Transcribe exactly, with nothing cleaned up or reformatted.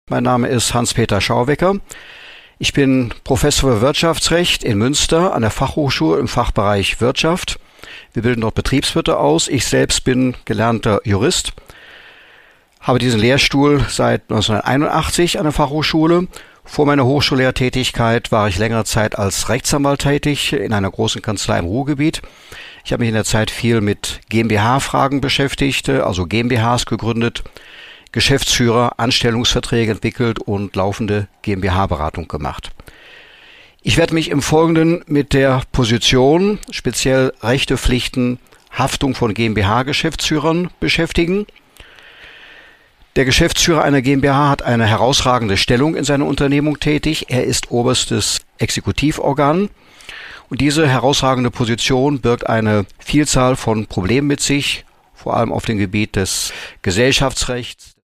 Mein Name ist Hans-Peter Schauwecker. Ich bin Professor für Wirtschaftsrecht in Münster an der Fachhochschule im Fachbereich Wirtschaft. Wir bilden dort Betriebswirte aus. Ich selbst bin gelernter Jurist, habe diesen Lehrstuhl seit neunzehnhunderteinundachtzig an der Fachhochschule. Vor meiner Hochschullehrtätigkeit war ich längere Zeit als Rechtsanwalt tätig in einer großen Kanzlei im Ruhrgebiet. Ich habe mich in der Zeit viel mit GmbH-Fragen beschäftigt, also GmbHs gegründet, Geschäftsführer, Anstellungsverträge entwickelt und laufende GmbH-Beratung gemacht. Ich werde mich im Folgenden mit der Position, speziell Rechte, Pflichten, Haftung von GmbH-Geschäftsführern beschäftigen. Der Geschäftsführer einer GmbH hat eine herausragende Stellung in seiner Unternehmung tätig. Er ist oberstes Exekutivorgan. Und diese herausragende Position birgt eine Vielzahl von Problemen mit sich, vor allem auf dem Gebiet des Gesellschaftsrechts.